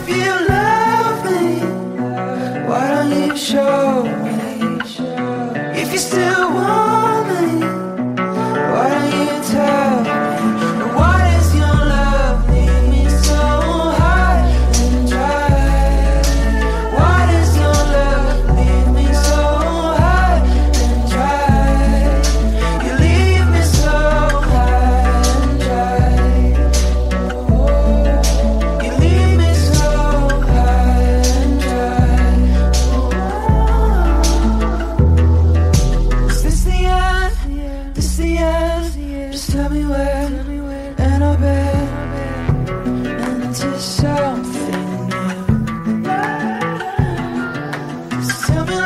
you love me, why don't you show me? If you still want me, why don't you tell me? And why does your love leave me so high and dry? Why does your love leave me so high and dry? You leave me so high and dry. You leave me so high and dry. Is this the end? This the end? Just tell me where, and I'll bet into something new. Just tell me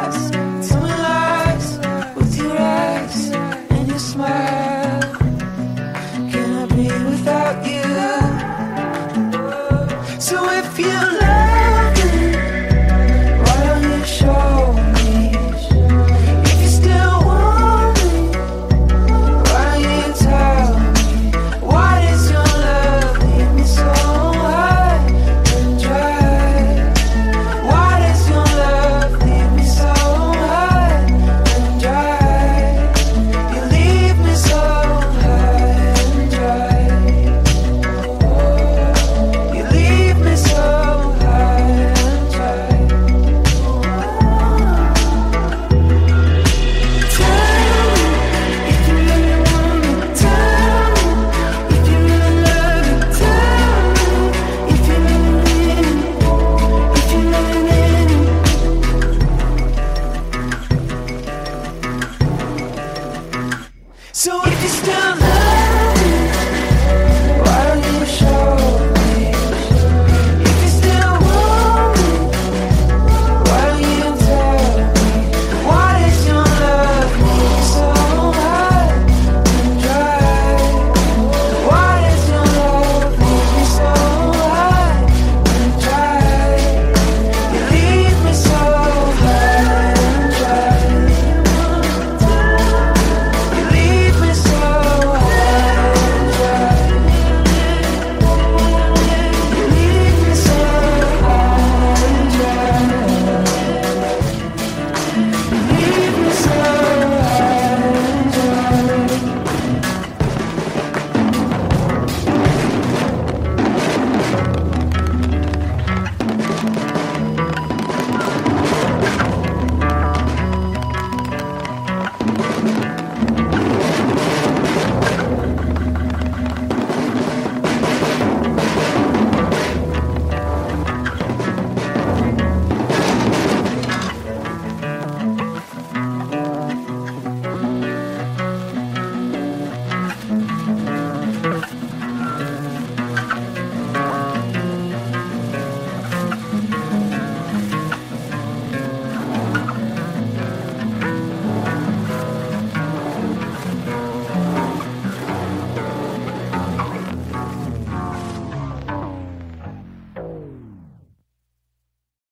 lies with your eyes and your smile. Can I be without you? So if you